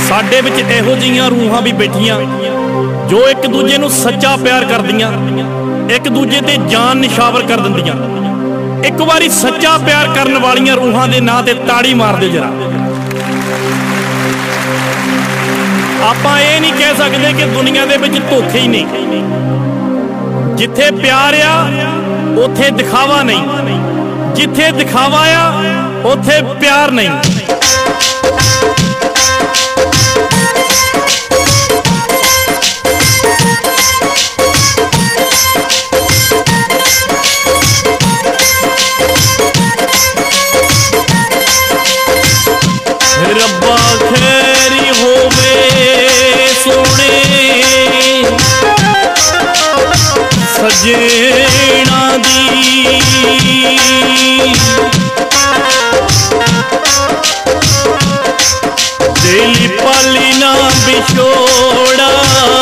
साडे विच इहो जिहियां रूहां भी बैठियां जो एक दूजे नूं सच्चा प्यार करदियां, एक दूजे ते जान निशावर कर दिंदियां। एक बारी सच्चा प्यार करन वालियां रूहां दे नां ते ताड़ी मार दे जरा। आपां ये नहीं कह सकते कि दुनिया दे विच धोखे ही नहीं। जिथे प्यार आ उथे दिखावा नहीं, जिथे दिखावा आ उथे प्यार नहीं। रब्बा खैरी होवे सोने सजना दी, दिल पाली ना बिछोड़ा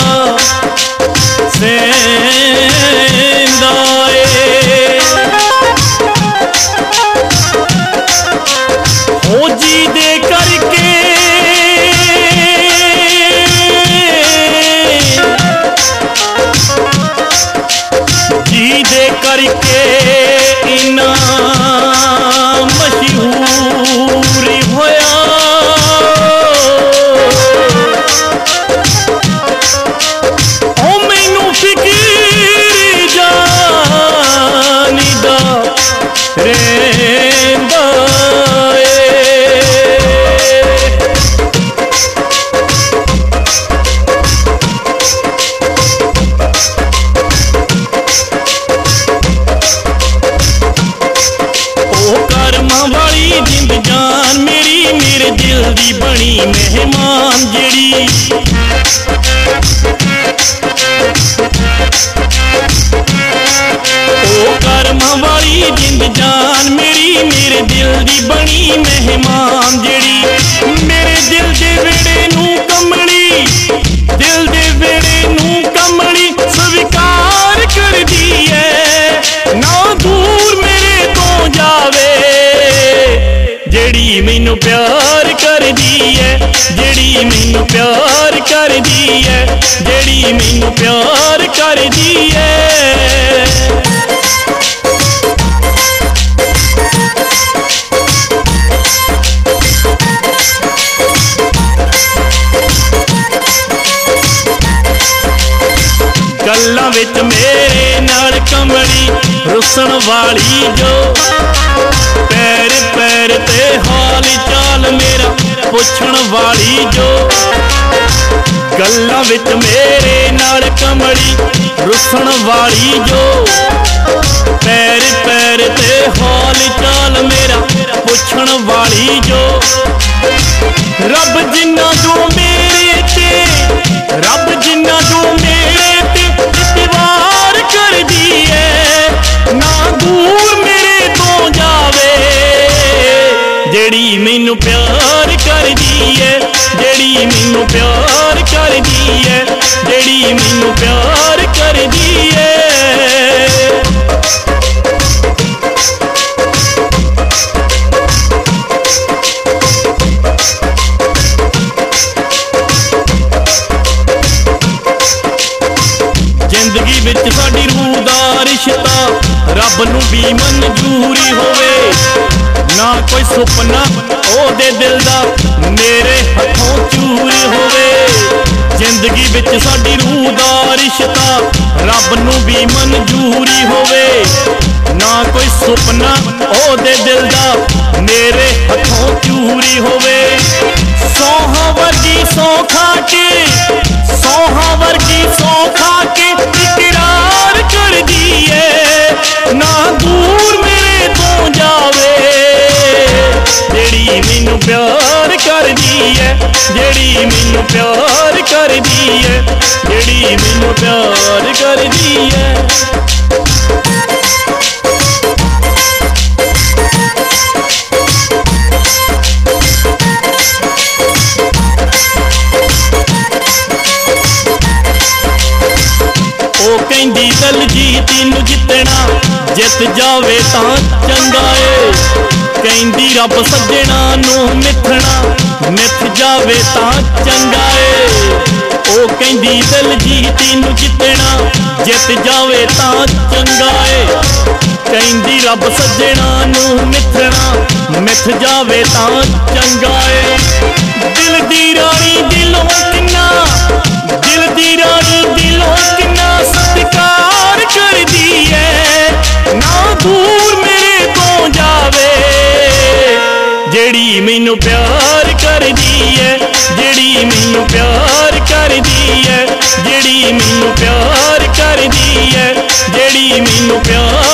सेंदाए। हो जी दे करके जी दे करके इना मशहूर होया। ओ मैनू फिकीर जानी दा रेंदा जिंद जान मेरी मेरे दिल दी बनी मेहमान जेड़ी। ओ करमां वाली जिंद जान मेरी मेरे दिल दी बनी मेहमान जेड़ी। मेरे दिल दे वेड़े नूं कमली, दिल दे वेड़े नूं कमली स्वीकार कर दी है। ना दूर मेरे तो जावे जेड़ी मैनू प्यार कर दी है, जेड़ी मैनू प्यार कर दी है, जेड़ी मैनू प्यार कर दी है। गल्लां विच मेरे नाल कमली रुसन वाली जो, पैर पैर ते हाल चाल मेरा पुछण वाली जो। गल्लां विच मेरे नाल कमली रुसन वाली जो, पैर पैर ते हाल चाल मेरा पुछण वाली जो। रब जिन्ना जो मेरे ते, रब जिन्ना जो मेरे ते इतबार कर दी है। ना दूर मेरे तो जावे जेड़ी मैनू प्यार कर दी है, जेड़ी मैनू प्यार कर दी है, जेड़ी मैनू प्यार कर दी है। जिंदगी विच साडी रूह दा रिश्ता रब नूं भी मंजूरी होवे। ना कोई सुपना ओदे दिल दा मेरे हथों चूरी होवे। जिंदगी विच साडी रूह दा रिश्ता रब नूं भी मंजूरी होवे। ना कोई सुपना ओदे दिल दा मेरे हथों चूरी होवे। सौहां वर्गी सौ खा के, सौहां वर्गी सौ खा के इकरार कर दी है। ना दूर मेरे तो जावे जेड़ी मैनू प्यार कर दी है, जेड़ी मैनू प्यार कर दी है, जेड़ी मैनू प्यार कर दी है। कहंदी दलजीत नूं जितना जित जावे तां चंगा है। ਕਹਿੰਦੀ ਰੱਬ ਸੱਜਣਾ ਨੂੰ ਮਿੱਥਣਾ ਮਿੱਥ ਜਾਵੇ ਤਾਂ ਚੰਗਾ ਏ। ਉਹ ਕਹਿੰਦੀ ਦਿਲਜੀਤ ਨੂੰ ਜਿੱਤਣਾ ਜਿੱਤ ਜਾਵੇ ਤਾਂ ਚੰਗਾ ਏ। ਕਹਿੰਦੀ ਰੱਬ ਸੱਜਣਾ ਨੂੰ ਮਿੱਥਣਾ ਮਿੱਥ ਜਾਵੇ ਤਾਂ ਚੰਗਾ ਏ। ਦਿਲ ਦੀ ਰਾਣੀ ਦਿਲੋਂ ਕਿੰਨਾ ਦਿਲ ਦੀ ਰਾਣੀ ਦਿਲੋਂ ਕਿੰਨਾ ਸਤਿਕਾਰ ਕਰਦੀ ਏ। ਨਾ ਦੂਰ ਮੇਰੇ ਤੋਂ ਜਾਵੇ ਜਿਹੜੀ ਮੈਨੂੰ ਪਿਆਰ ਕਰਦੀ ਏ। ਜਿਹੜੀ ਮੈਨੂੰ ਪਿਆਰ ਕਰਦੀ ਏ। ਜਿਹੜੀ ਮੈਨੂੰ ਪਿਆਰ ਕਰਦੀ ਏ। ਜਿਹੜੀ ਮੈਨੂੰ ਪਿਆਰ